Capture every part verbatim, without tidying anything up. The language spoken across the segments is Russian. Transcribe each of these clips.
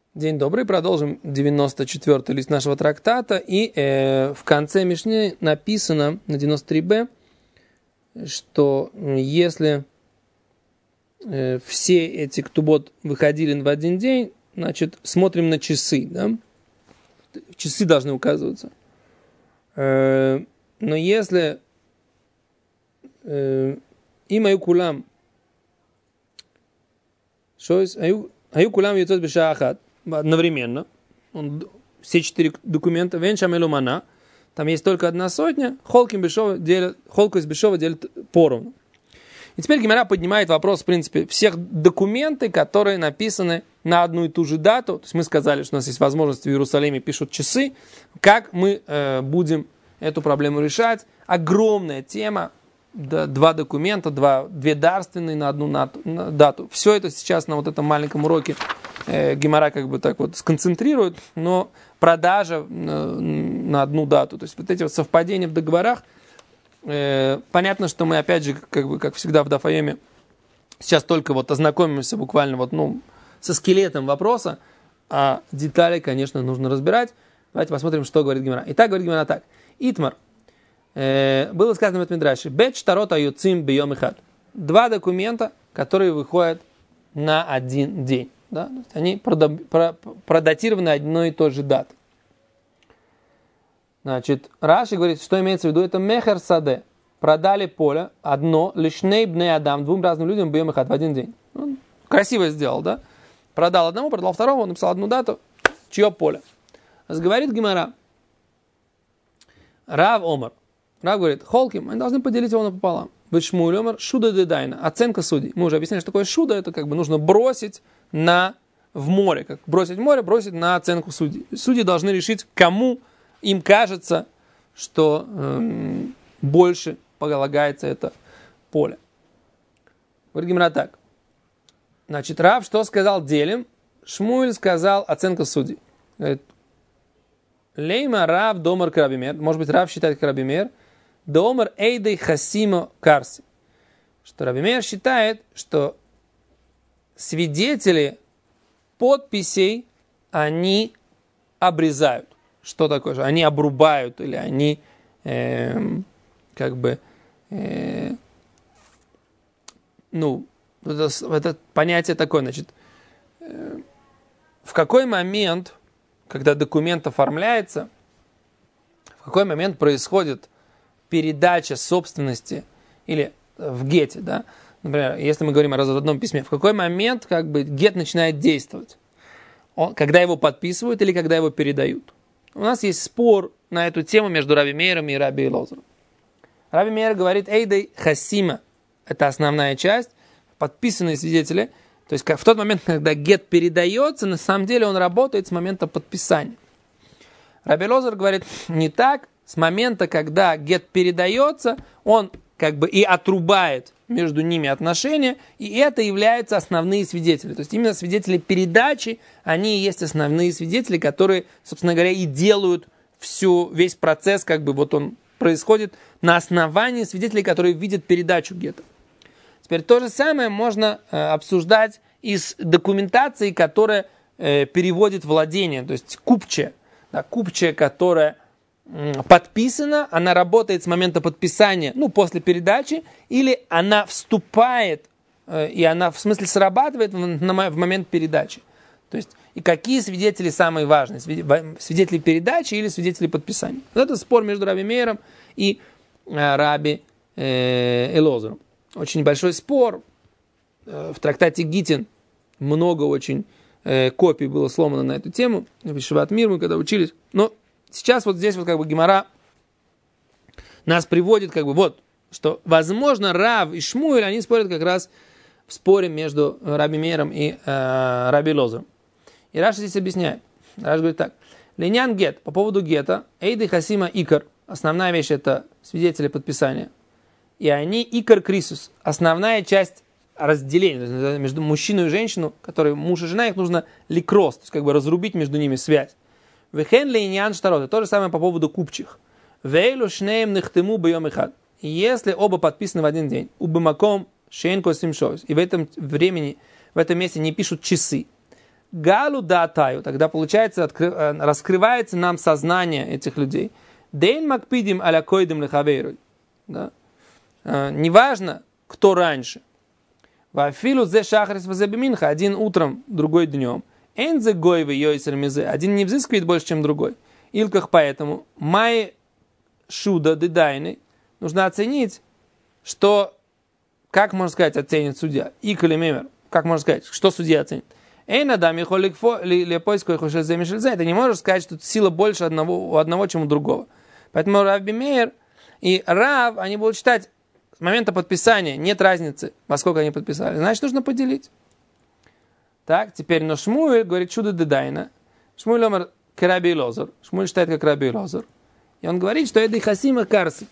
День добрый, продолжим девяносто четвёртый лист нашего трактата, и э, в конце Мишны написано на девяносто три бэ, что если э, все эти ктубот выходили в один день, значит, смотрим на часы, да? Часы должны указываться. Э, но если э, им аю кулам, что есть, аю кулам яйцот беша ахат, одновременно, он, все четыре документа, веншам элумана, там есть только одна сотня, холким бешова делят, холку из бешова делят поровну. И теперь Гемара поднимает вопрос, в принципе, всех документов, которые написаны на одну и ту же дату. То есть мы сказали, что у нас есть возможность в Иерусалиме пишут часы. Как мы э, будем эту проблему решать? Огромная тема. Да, два документа, два, две дарственные на одну нату, на дату. Все это сейчас на вот этом маленьком уроке э, Гемара как бы так вот сконцентрирует, но продажа на, на одну дату. То есть вот эти вот совпадения в договорах. Э, понятно, что мы опять же, как бы, как всегда в Дафаеме, сейчас только вот ознакомимся буквально вот, ну, со скелетом вопроса, а детали, конечно, нужно разбирать. Давайте посмотрим, что говорит Гемара. Итак, говорит Гемара так. Итмар. Было сказано в этом Мидраше: Бет штарот аюцим бьем ихад. Два документа, которые выходят на один день. Да? Они продатированы одной и той же датой. Значит, Раши говорит, что имеется в виду, это мехер саде. Продали поле одно, лишней бне адам, двум разным людям бьем ихад в один день. Он красиво сделал, да? Продал одному, продал второму, написал одну дату, чье поле. Говорит Гемара, Рав Омар. Рав говорит, холким, они должны поделить его напополам. Бешмуль Омар, шуда дедайна, оценка судей. Мы уже объяснили, что такое шуда, это как бы нужно бросить на, в море. Как бросить в море, бросить на оценку судей. Судьи должны решить, кому им кажется, что э, больше полагается это поле. Говорит Гемара так. Значит, Рав что сказал, делим? Шмуэль сказал, оценка судей. Говорит, лейма Рав домар карабимер. Может быть, Рав считает карабимер. Домар эйдей хасимо карси. Что Раби Меир считает, что свидетели подписей они обрезают. Что такое же? Они обрубают или они э, как бы э, ну это, это понятие такое, значит, э, в какой момент, когда документ оформляется, в какой момент происходит передача собственности или в гете, да, например, если мы говорим о разводном письме, в какой момент как бы гет начинает действовать? Он, когда его подписывают или когда его передают? У нас есть спор на эту тему между Раби Меиром и Раби Элозером. Раби Меир говорит, эйдей хасима, это основная часть, подписанные свидетели, то есть в тот момент, когда гет передается, на самом деле он работает с момента подписания. Раби Элозер говорит, не так, с момента, когда гет передается, он как бы и отрубает между ними отношения, и это являются основные свидетели. То есть именно свидетели передачи, они и есть основные свидетели, которые, собственно говоря, и делают всю, весь процесс, как бы вот он происходит на основании свидетелей, которые видят передачу гета. Теперь то же самое можно э, обсуждать из документации, которая э, переводит владение, то есть купче, да, купче, которая подписана, она работает с момента подписания, ну, после передачи, или она вступает, э, и она, в смысле, срабатывает в, на, в момент передачи. То есть, и какие свидетели самые важные? Свидетели передачи или свидетели подписания? Вот это спор между Раби Меиром и э, Раби э, Элозером. Очень большой спор. Э, в трактате Гитин много очень э, копий было сломано на эту тему. В Ешиват Мир мы когда учились. Но сейчас вот здесь вот как бы Гемара нас приводит как бы вот, что возможно Рав и Шмуэль, они спорят как раз в споре между Раби Меиром и э, Раби Элозером. И Раши здесь объясняет. Раши говорит так. Ленян гет, по поводу гета, эйды хасима икар, основная вещь это свидетели подписания. И они икар крисус, основная часть разделения между мужчиной и женщиной, которые муж и жена, их нужно ликрос, то есть как бы разрубить между ними связь. Вехен лейнян штарот, то же самое по поводу купчих. Вейлу шнеем нехтему бьем ихад. Если оба подписаны в один день, убымаком шейнко симшойс, и в этом времени, в этом месте не пишут часы. галу датаю, тогда получается, откры, раскрывается нам сознание этих людей. Дейн макпидим аля койдем лехавейру. Неважно, кто раньше. Вафилу зе шахрис вазебиминха, один утром, другой днем. Энзе гойвы йойсер мизе, один не взыскивает больше, чем другой. Илках поэтому, май шуда дедайны, нужно оценить, что, как можно сказать, оценит судья. Икали мемер, как можно сказать, что судья оценит. Эй, надам, это не можешь сказать, что сила больше одного, у одного, чем у другого. Поэтому Раби Меир и Рав, они будут считать, с момента подписания нет разницы, во сколько они подписали. Значит, нужно поделить. Так, теперь, но Шмуэль говорит чудо дедайна. Шмуэль омар к Раби Лозер. Шмуэль считает, как Раби Лозер. И он говорит, что это хасима карси.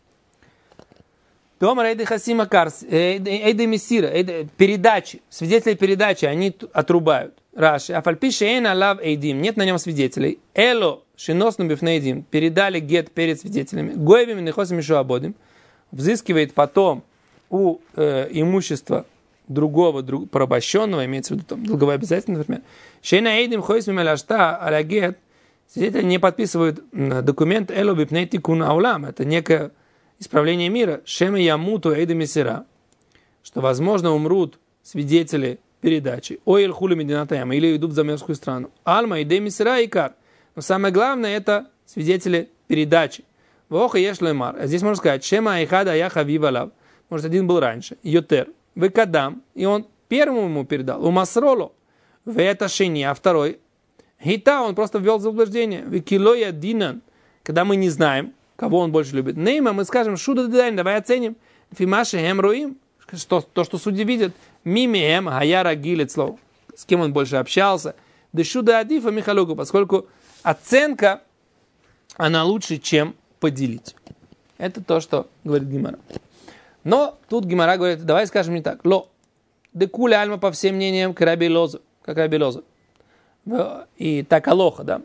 Омар эйды хасима карси. Эйды мессира. Передачи. Свидетели передачи, они отрубают. Раши. Афальпиши эйна лав эйдим. Нет на нем свидетелей. Эло шиносну бифнейдим. Передали гет перед свидетелями. Гоевим и нехосим еще ободим. Взыскивает потом у э, имущества другого, друг, порабощенного, имеется в виду там долговое обязательство, например. Шейна эйдим хойсим аляшта аля гет. Свидетели не подписывают документ эло бифней тикун аулам. Это некое исправление мира. Шема ямуту эйды мессира. Что, возможно, умрут свидетели передачи. Ой, эльхули мединатаям. Или идут в замерзкую страну. Альма эйды мессира и кар. Но самое главное, это свидетели передачи. Воха ешлемар. А здесь можно сказать, шема айхада яха вивалав. Может, один был раньше. Йотер. Векадам. И он первому ему передал. У масроло. В это шини. А второй. Гита. Он просто ввел в заблуждение. Викилоя динан. Когда мы не знаем, кого он больше любит. Нейма, мы скажем, шуда дедайн, давай оценим. Фимаши хем руим. То, что судьи видят. Мими хем хаяра гилет слов. С кем он больше общался. Дешуда адифа михалуку. Поскольку оценка, она лучше, чем поделить. Это то, что говорит Гемара. Но тут Гемара говорит, давай скажем не так. Ло. Декуля альма по всем мнениям к Раби Лозу. Как Раби Лозу. И так алоха, да.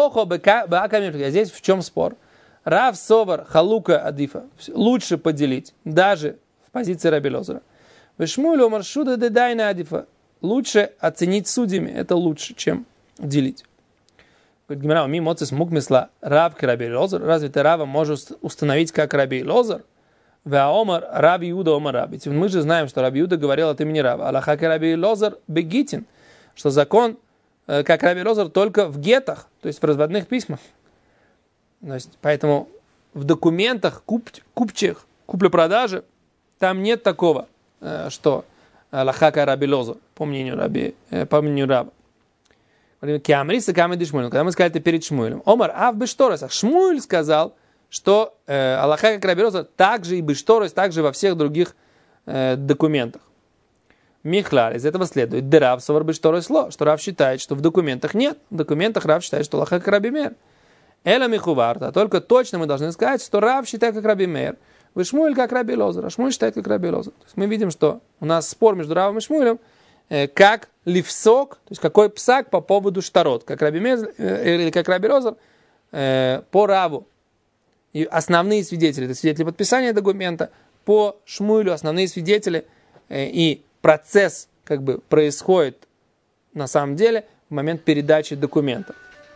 А здесь в чем спор? Рав совар халука адифа. Лучше поделить. Даже в позиции Раби Лозера. Вешмулю маршуда дедайна адифа. Лучше оценить судьями. Это лучше, чем делить. Говорит Гемара, ми моцис мукмисла рав к Раби Лозер. Разве ты Рава можешь установить как Раби Лозер? Ваомар Раби Иуда омар Раби. Мы же знаем, что Раби Иуда говорил от имени Рава. Аллаха к Раби Лозер бегитин. Что закон, как Раби Лозер, только в гетах, то есть в разводных письмах. То есть, поэтому в документах куп, купчих, купли-продажи, там нет такого, что Аллаха к Раби Лозер, по мнению Раби, по мнению Раба. Когда мы сказали это перед Шмуэлем. Омар, а в Бешторосах Шмуэль сказал, что э, Аллаха как Раби Лозер также и Бешторос, также во всех других э, документах. Михлар, из этого следует, Дерав совар Бешторос ло, что Рав считает, что в документах нет. В документах Рав считает, что Аллаха как Раби Меир. Эла михуварта, только точно мы должны сказать, что Рав считает как Раби Меир. Вы Шмуэль как Раби Лозер, а Шмуэль считает как Раби Лозер. То есть мы видим, что у нас спор между Равом и Шмуэлем, как ливсок, то есть какой псак по поводу штарот, как Раби Меир или как Раби Лозер по Раву. И основные свидетели, это свидетели подписания документа, по Шмуэлю основные свидетели и процесс как бы происходит на самом деле в момент передачи документа.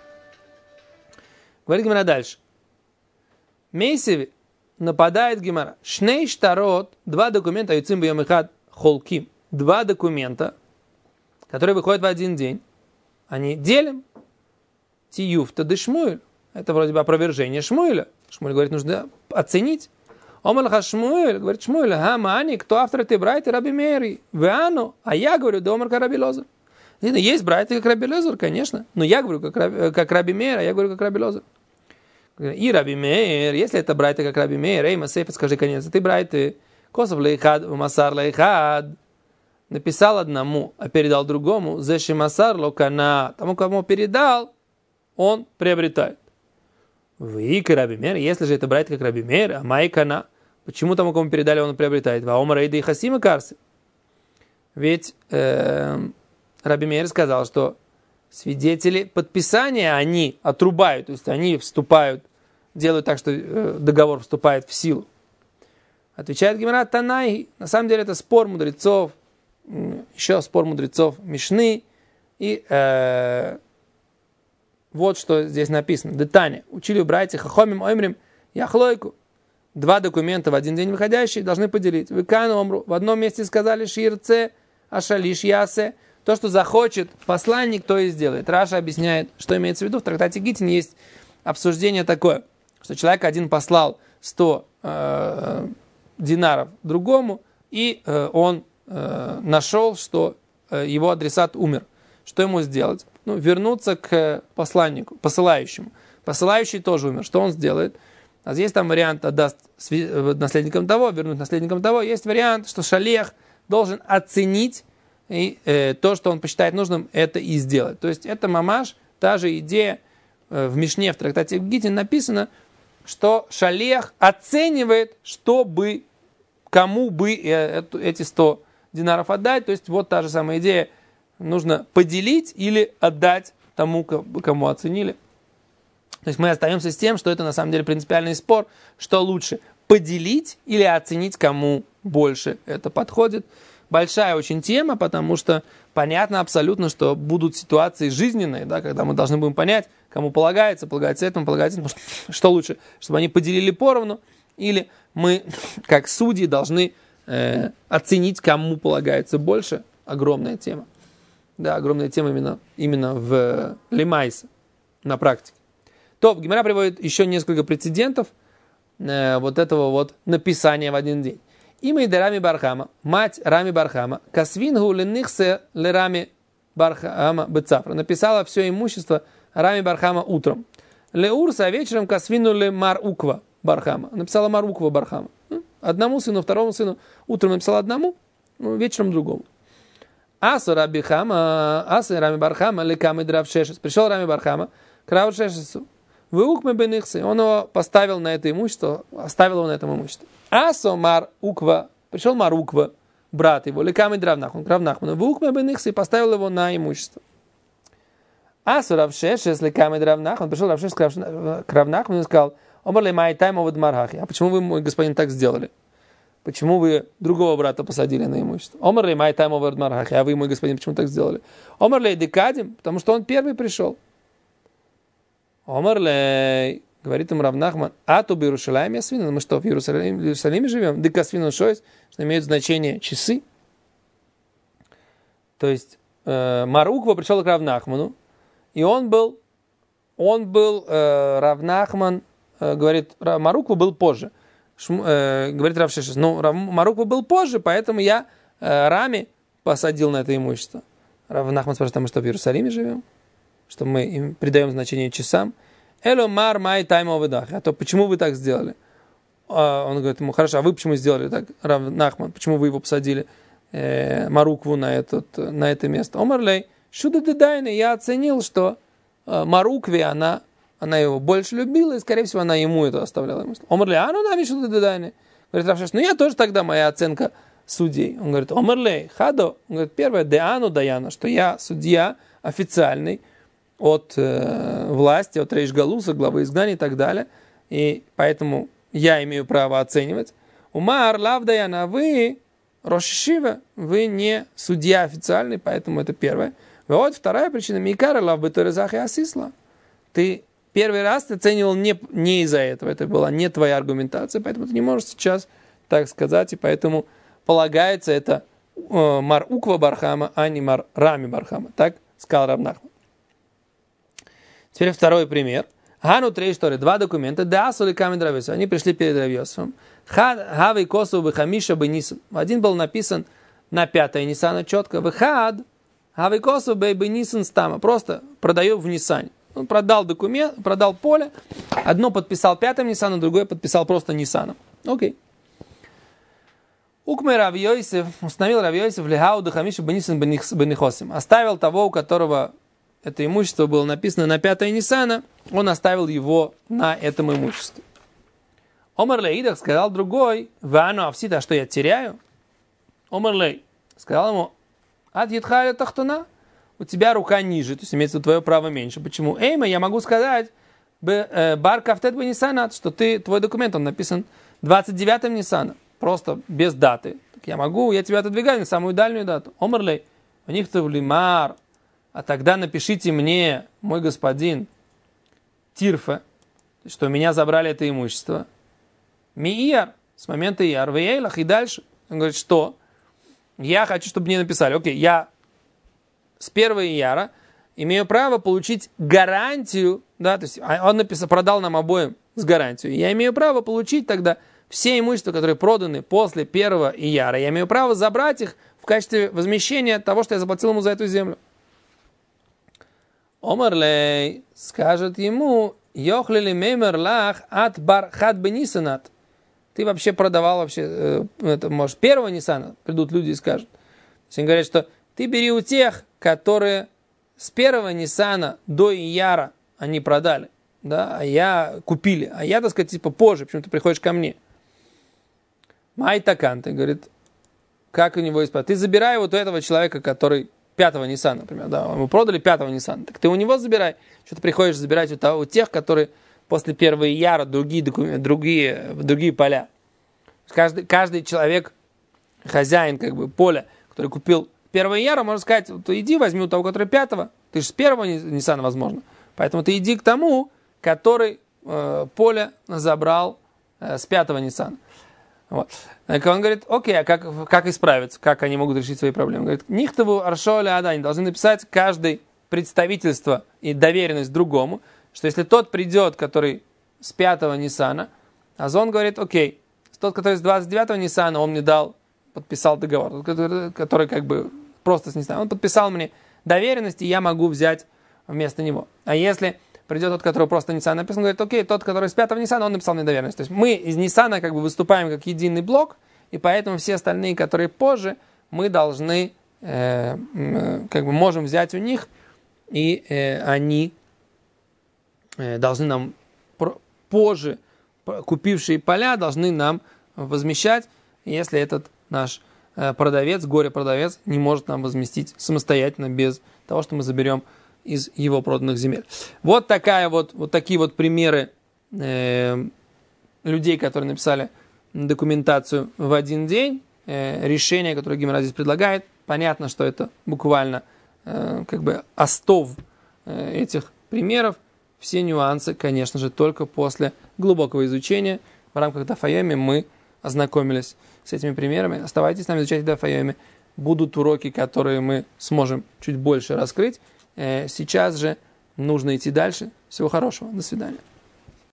Говорит Гемара дальше. Мейсеви нападает Гемара. Шней штарот, два документа, юцим бьем ихад холким. Два документа, которые выходят в один день. Они делим. Тиюфта де Шмуэль. Это вроде бы опровержение Шмуэля. Шмуэль говорит, нужно оценить. Омалха Шмуэль, говорит Шмуэль, гамани, кто автор этой брайты, Раби Меир. Веану, а я говорю, домар как Раби Лозер. Есть брайты как Раби Лозер, конечно. Но я говорю как, как Раби Меир, а я говорю как Раби Лозер. И Раби Меир, если это брайты как Раби Меир, эй, Масейф, скажи конец этой брайты. Косов лейхад, масар лейхад. Написал одному, а передал другому. Зеши масар локана. Тому, кому передал, он приобретает. Вик Раби Меир, если же это брать как Раби Меир, а майкана, почему тому, кому передали, он приобретает? Ваомар эйды хасима карсы. Ведь э, Раби Меир сказал, что свидетели подписания, они отрубают, то есть они вступают, делают так, что э, договор вступает в силу. Отвечает Гемара Танай, на самом деле это спор мудрецов, еще спор мудрецов Мишны И э, вот что здесь написано. Детане. Учили братья хахомим оймрим яхлойку. Два документа в один день выходящие должны поделить. Выкану омру. В одном месте сказали ширце, ашалиш ясе. То, что захочет посланник, то и сделает. Раша объясняет, что имеется в виду. В трактате Гитин есть обсуждение такое, что человек один послал сто э, динаров другому, и э, он э, нашел, что э, его адресат умер. Что ему сделать? Ну, вернуться к посланнику, посылающему. Посылающий тоже умер. Что он сделает? А здесь там вариант отдаст наследникам того, вернуть наследникам того. Есть вариант, что шалех должен оценить и, э, то, что он посчитает нужным, это и сделать. То есть это мамаш, та же идея э, в Мишне, в трактате Гитин написано, что шалех оценивает, чтобы, кому бы э, эти сто динаров отдать. То есть вот та же самая идея. Нужно поделить или отдать тому, кому оценили. То есть мы остаемся с тем, что это на самом деле принципиальный спор, что лучше, поделить или оценить, кому больше это подходит. Большая очень тема, потому что понятно абсолютно, что будут ситуации жизненные, да, когда мы должны будем понять, кому полагается, полагается этому, полагается этому, что лучше, чтобы они поделили поровну, или мы, как судьи, должны э, оценить, кому полагается больше. Огромная тема. Да, огромная тема именно, именно в Лемайсе, на практике. То Гемара приводит еще несколько прецедентов э, вот этого вот написания в один день. Имя иде Рами Бархама, мать Рами Бархама, касвингу ленихсе ле Рами Бархама бецафра. Написала все имущество Рами Бархама утром. Леурса, а вечером касвину ле Мар Уква Бархама. Написала Мар Уква Бархама. Одному сыну, второму сыну. Утром написала одному, вечером другому. Асу Раби Хама, Асу Рами Бархама, лекам и Равшешес. Пришел Рами Бархама к Равшешесу. Выукме бенихсы. Он его поставил на это имущество, оставил его на этом имуществе. Асо Мар Уква. Пришел Мар Уква, брат его, лекам и Равнахман, к Равнахману. Выукме бенихсы и поставил его на имущество. Асу Равшешес, лекам и Равнахман. Пришел Равшешес к Равнахману и сказал: Омар май тайма вот мархахи. А почему вы, мой господин, так сделали? Почему вы другого брата посадили на имущество? Омар ли май тайма вот мархахи. А вы, мой господин, почему так сделали? Омар ли декадим, потому что он первый пришел. Омар ли, говорит им Рав Нахман, а то в Иерусалиме я свинен. Мы что, в Иерусалиме, в Иерусалиме живем? Дека свинен шойс, что имеют значение часы. То есть э, Мар Уква пришел к Рав Нахману, и он был, он был, э, Рав Нахман, э, говорит, Мар Уква был позже. Шм, э, говорит Рав Шешес, ну, Мар Уква был позже, поэтому я э, Рами посадил на это имущество. Рав Нахман спрашивает, а мы что, в Иерусалиме живем? Что мы им придаем значение часам. Эло мар май таймо выдах. А то почему вы так сделали? А он говорит ему, хорошо, а вы почему сделали так, Рав Нахман? Почему вы его посадили, э, Марукву, на, этот, на это место? Омарлей, шуда дедайны, я оценил, что э, Марукве, она, она его больше любила, и, скорее всего, она ему это оставляла. Омарлей, а ну нами шуда дедайны. Говорит Рав Шеш, ну я тоже тогда, моя оценка судей. Он говорит, Омарлей, хадо. Он говорит, первое, деану даяна, что я судья официальный, от э, власти, от рейш-галуса, главы изгнания и так далее. И поэтому я имею право оценивать. Умар лавдаяна, вы рошишива, вы не судья официальный, поэтому это первое. И вот вторая причина. Микара лавбеторезах и асисла. Ты первый раз ты оценивал не, не из-за этого. Это была не твоя аргументация, поэтому ты не можешь сейчас так сказать. И поэтому полагается это э, Мар Уква Бархама, а не Мар Рами Бархама. Так сказал Рав Нахман. Теперь второй пример. Хану три истории, два документа. Даасули камень Равьосиф. Они пришли перед Равьосифом. Хавей косу бхамиша бенисан. Один был написан на пятое Нисана четко. Вхад хавей косу бенисан стама. Просто продаю в Нисане. Он продал документ, продал поле. Одно подписал пятым Нисаном, другое подписал просто Нисаном. Окей. Укмей Равьосиф установил Равьосиф лехау дхамиша бенисан бенихосим. Оставил того, у которого это имущество было написано на пятое Нисана, он оставил его на этом имуществе. Омар Лейдах сказал другой, вану авсита, а что я теряю? Омар Лей сказал ему, ад едхаля тахтуна, у тебя рука ниже, то есть имеется в виду твое право меньше. Почему? Эйма, я могу сказать, бар кафтет бы Нисана, что ты, твой документ, он написан двадцать девятого Нисана, просто без даты. Так я могу, я тебя отодвигаю на самую дальнюю дату. Омар Лей, у них то в лимар, а тогда напишите мне, мой господин, тирфа, что у меня забрали это имущество. Ми-ияр, с момента ияр, вейлах и дальше. Он говорит, что? Я хочу, чтобы мне написали. Окей, я с первого ияра имею право получить гарантию, да, то есть он написал, продал нам обоим с гарантией. Я имею право получить тогда все имущества, которые проданы после первого ияра. Я имею право забрать их в качестве возмещения того, что я заплатил ему за эту землю. Омарлей скажет ему, Йохлили меймер лах от бар хат бенисанат. Ты вообще продавал вообще, э, это, может, первого Ниссана, придут люди и скажут. То есть они говорят, что ты бери у тех, которые с первого Ниссана до Ияра они продали, да, а я купили, а я, так сказать, типа позже, почему ты приходишь ко мне. Майтакан, ты, говорит, как у него есть право. Ты забирай вот у этого человека, который пятого Ниссана, например, да, ему продали пятого Ниссана, так ты у него забирай, что ты приходишь забирать у, того, у тех, которые после первого Ияра другие, документы, другие, другие поля. Каждый, каждый человек, хозяин как бы поля, который купил первого Ияра, может сказать, то иди возьми у того, который пятого, ты же с первого Ниссана, возможно, поэтому ты иди к тому, который э, поле забрал э, с пятого Ниссана. Вот. Так он говорит, окей, а как, как исправиться, как они могут решить свои проблемы? Говорит, нихтову аршоля ада, они должны написать каждый представительство и доверенность другому, что если тот придет, который с пятого Ниссана, а он говорит, окей, тот, который с двадцать девятого Ниссана, он мне дал, подписал договор, тот, который, который как бы просто с Ниссана, он подписал мне доверенность, и я могу взять вместо него. А если придет тот, который просто Ниссана написан, говорит, окей, тот, который с пятого Ниссана, он написал мне доверенность. То есть мы из Ниссана как бы выступаем как единый блок, и поэтому все остальные, которые позже, мы должны, э, э, как бы можем взять у них, и э, они э, должны нам позже, купившие поля, должны нам возмещать, если этот наш э, продавец, горе-продавец, не может нам возместить самостоятельно, без того, что мы заберем из его проданных земель. Вот, такая вот, вот такие вот примеры э, людей, которые написали документацию в один день, э, решение, которое Гемара здесь предлагает. Понятно, что это буквально э, как бы остов э, этих примеров. Все нюансы, конечно же, только после глубокого изучения. В рамках Дaf Yomi мы ознакомились с этими примерами. Оставайтесь с нами, изучайте Дaf Yomi. Будут уроки, которые мы сможем чуть больше раскрыть. Сейчас же нужно идти дальше. Всего хорошего. До свидания.